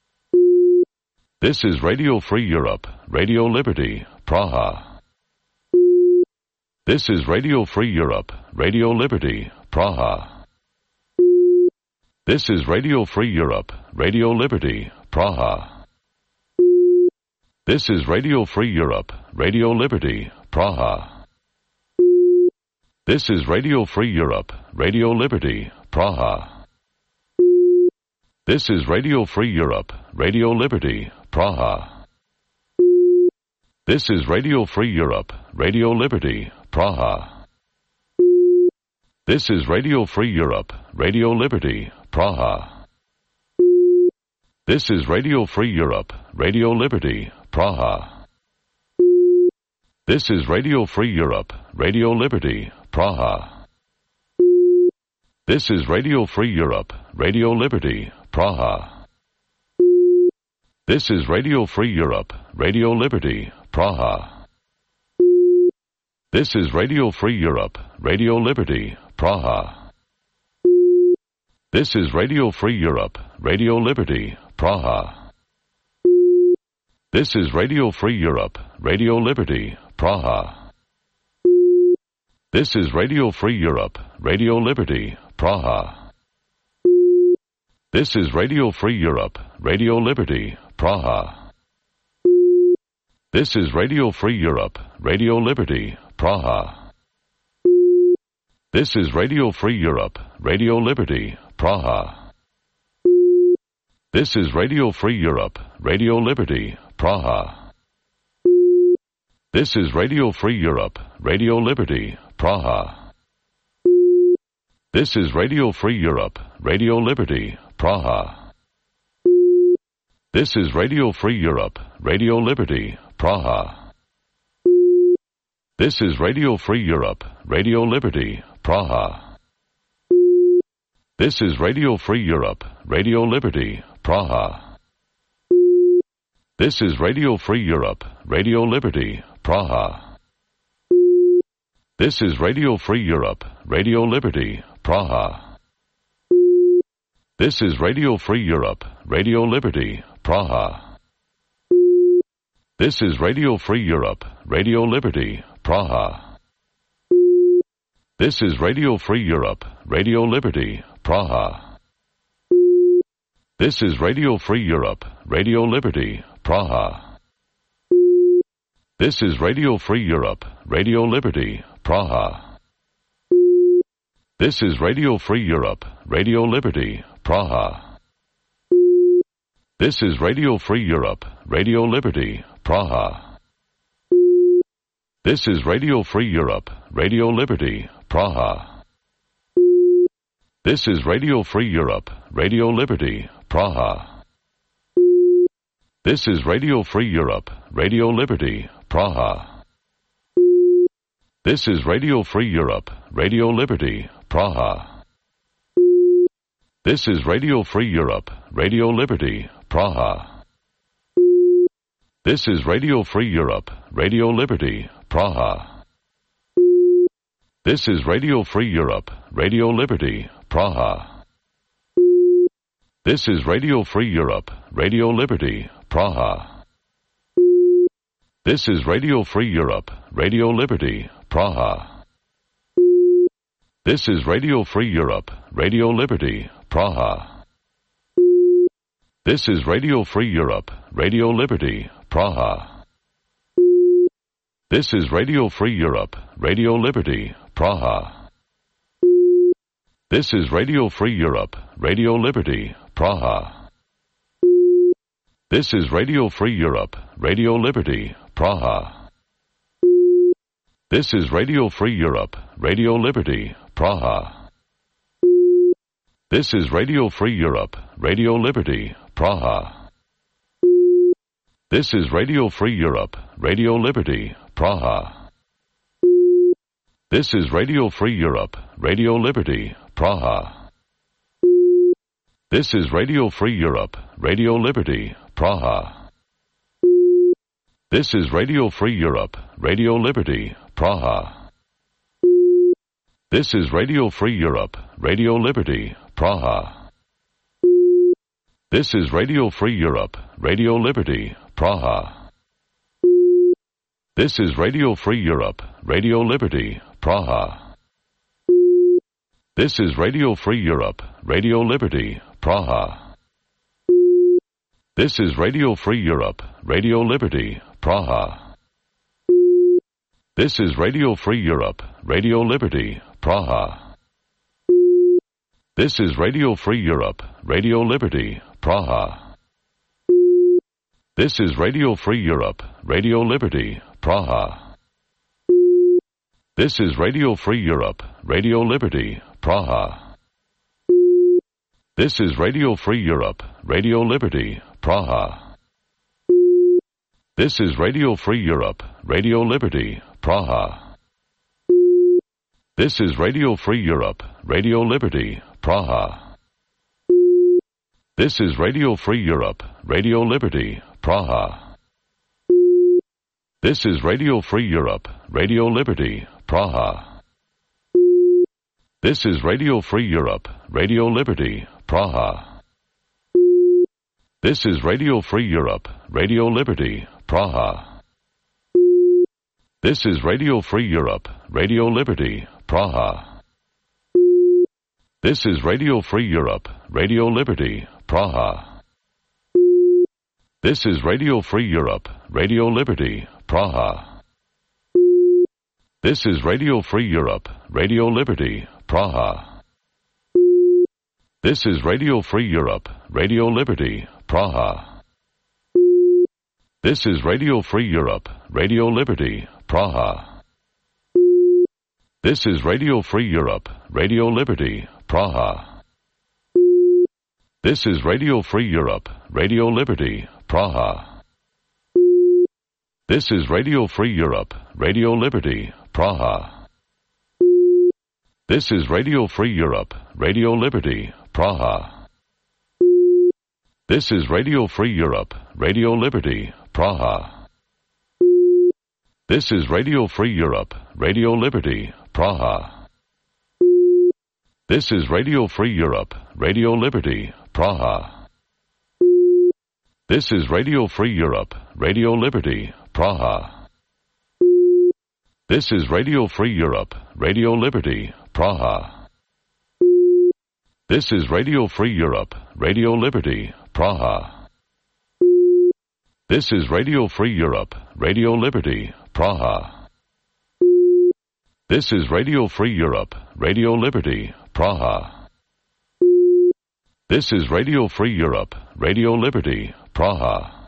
This is Radio Free Europe, Radio Liberty, Praha. This is Radio Free Europe, Radio Liberty, Praha. This is Radio Free Europe, Radio Liberty, Praha. This is Radio Free Europe, Radio Liberty, Praha. This is Radio Free Europe, Radio Liberty, Praha. This is Radio Free Europe, Radio Liberty, Praha. This is Radio Free Europe, Radio Liberty, Praha. This is Radio Free Europe, Radio Liberty, Praha. This is Radio Free Europe, Radio Liberty, Praha. This is Radio Free Europe, Radio Liberty, Praha. This is Radio Free Europe, Radio Liberty, Praha. This is Radio Free Europe, Radio Liberty, Praha. This is Radio Free Europe, Radio Liberty, Praha. This is Radio Free Europe, Radio Liberty, Praha. This is Radio Free Europe, Radio Liberty, Praha. This is Radio Free Europe, Radio Liberty, Praha. This is Radio Free Europe, Radio Liberty, Praha. This is Radio Free Europe, Radio Liberty, Praha. This is Radio Free Europe, Radio Liberty, Praha. This is Radio Free Europe, Radio Liberty, Praha. This is Radio Free Europe, Radio Liberty, Praha. This is Radio Free Europe, Radio Liberty, Praha. This is Radio Free Europe, Radio Liberty, Praha. This is Radio Free Europe, Radio Liberty, Praha. This is Radio Free Europe, Radio Liberty, Praha. This is Radio Free Europe, Radio Liberty, Praha. This is Radio Free Europe, Radio Liberty, Praha. This is Radio Free Europe, Radio Liberty, Praha. This is Radio Free Europe, Radio Liberty, Praha. This is Radio Free Europe, Radio Liberty, Praha. This is Radio Free Europe, Radio Liberty, Praha. This is Radio Free Europe, Radio Liberty, Praha. This is Radio Free Europe, Radio Liberty, Praha. This is Radio Free Europe, Radio Liberty, Praha. This is Radio Free Europe, Radio Liberty, Praha. This is Radio Free Europe, Radio Liberty, Praha. This is Radio Free Europe, Radio Liberty, Praha. This is Radio Free Europe, Radio Liberty, Praha. This is Radio Free Europe, Radio Liberty, Praha. This is Radio Free Europe, Radio Liberty, Praha. This is Radio Free Europe, Radio Liberty, Praha. This is Radio Free Europe, Radio Liberty, Praha. This is Radio Free Europe, Radio Liberty, Praha. This is Radio Free Europe, Radio Liberty, Praha. This is Radio Free Europe, Radio Liberty, Praha. This is Radio Free Europe, Radio Liberty, Praha. This is Radio Free Europe, Radio Liberty, Praha. This is Radio Free Europe, Radio Liberty, Praha. This is Radio Free Europe, Radio Liberty, Praha. This is Radio Free Europe, Radio Liberty, Praha. This is Radio Free Europe, Radio Liberty, Praha. This is Radio Free Europe, Radio Liberty, Praha. This is Radio Free Europe, Radio Liberty, Praha. This is Radio Free Europe, Radio Liberty, Praha. This is Radio Free Europe, Radio Liberty, Praha. This is Radio Free Europe, Radio Liberty, Praha. This is Radio Free Europe, Radio Liberty, Praha. This is Radio Free Europe, Radio Liberty, Praha. This is Radio Free Europe, Radio Liberty, Praha. This is Radio Free Europe, Radio Liberty, Praha. This is Radio Free Europe, Radio Liberty, Praha. This is Radio Free Europe, Radio Liberty, Praha. This is Radio Free Europe, Radio Liberty, Praha. This is Radio Free Europe, Radio Liberty, Praha. This is Radio Free Europe, Radio Liberty, Praha. This is Radio Free Europe, Radio Liberty, Praha. This is Radio Free Europe, Radio Liberty, Praha. This is Radio Free Europe, Radio Liberty, Praha. This is Radio Free Europe, Radio Liberty, Praha. This is Radio Free Europe, Radio Liberty, Praha. This is Radio Free Europe, Radio Liberty, Praha. This is Radio Free Europe, Radio Liberty, Praha. This is Radio Free Europe, Radio Liberty, Praha. This is Radio Free Europe, Radio Liberty, Praha. This is Radio Free Europe, Radio Liberty, Praha. This is Radio Free Europe, Radio Liberty, Praha. This is Radio Free Europe, Radio Liberty, Praha. This is Radio Free Europe, Radio Liberty, Praha. This is Radio Free Europe, Radio Liberty, Praha. This is Radio Free Europe, Radio Liberty, Praha. This is Radio Free Europe, Radio Liberty, Praha. This is Radio Free Europe, Radio Liberty, Praha. This is Radio Free Europe, Radio Liberty, Praha. This is Radio Free Europe, Radio Liberty, Praha. This is Radio Free Europe, Radio Liberty, Praha. This is Radio Free Europe, Radio Liberty, Praha. This is Radio Free Europe, Radio Liberty, Praha. This is Radio Free Europe, Radio Liberty, Praha. This is Radio Free Europe, Radio Liberty, Praha.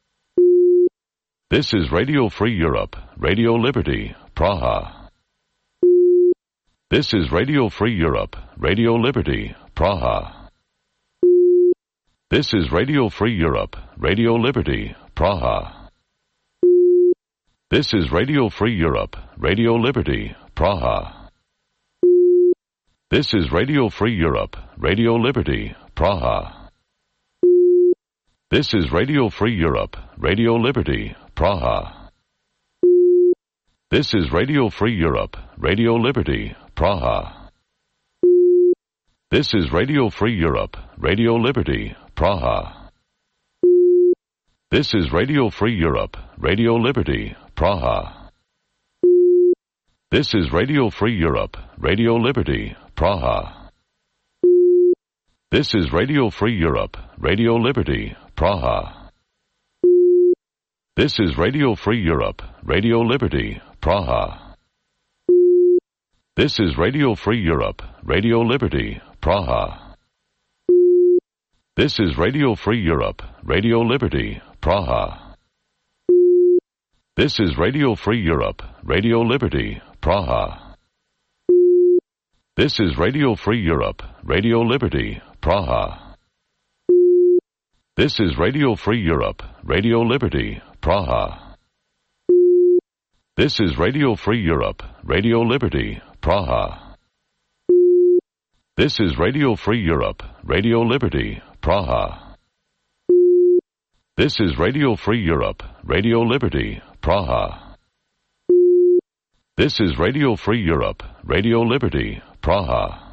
This is Radio Free Europe, Radio Liberty, Praha. This is Radio Free Europe, Radio Liberty, Praha. This is Radio Free Europe, Radio Liberty, Praha. This is Radio Free Europe, Radio Liberty, Praha. This is Radio Free Europe, Radio Liberty, Praha. This is Radio Free Europe, Radio Liberty, Praha. This is Radio Free Europe, Radio Liberty, Praha. This is Radio Free Europe, Radio Liberty, Praha. This is Radio Free Europe, Radio Liberty, Praha. This is Radio Free Europe, Radio Liberty, Praha. This is Radio Free Europe, Radio Liberty, Praha. This is Radio Free Europe, Radio Liberty, Praha. This is Radio Free Europe, Radio Liberty, Praha. This is Radio Free Europe, Radio Liberty, Praha. This is Radio Free Europe, Radio Liberty, Praha. This is Radio Free Europe, Radio Liberty, Praha. This is Radio Free Europe, Radio Liberty, Praha. This is Radio Free Europe, Radio Liberty, Praha. This is Radio Free Europe, Radio Liberty, Praha. This is Radio Free Europe, Radio Liberty, Praha. This is Radio Free Europe, Radio Liberty, Praha.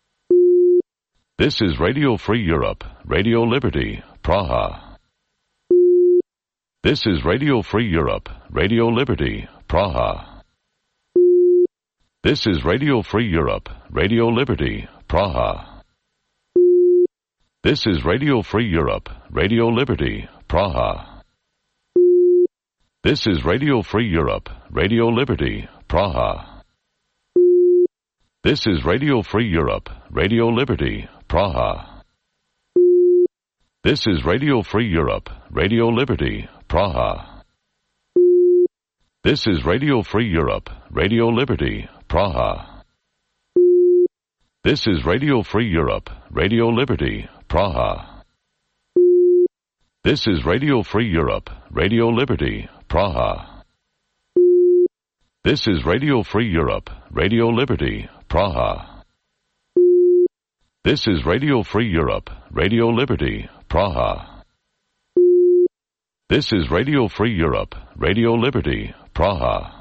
This is Radio Free Europe, Radio Liberty, Praha. This is Radio Free Europe, Radio Liberty, Praha. This is Radio Free Europe, Radio Liberty, Praha. This is Radio Free Europe, Radio Liberty, Praha. This is Radio Free Europe, Radio Liberty, Praha. This is Radio Free Europe, Radio Liberty, Praha. This is Radio Free Europe, Radio Liberty, Praha. This is Radio Free Europe, Radio Liberty, Praha. This is Radio Free Europe, Radio Liberty, Praha. This is Radio Free Europe, Radio Liberty, Praha. This is Radio Free Europe, Radio Liberty, Praha. This is Radio Free Europe, Radio Liberty, Praha. This is Radio Free Europe, Radio Liberty, Praha.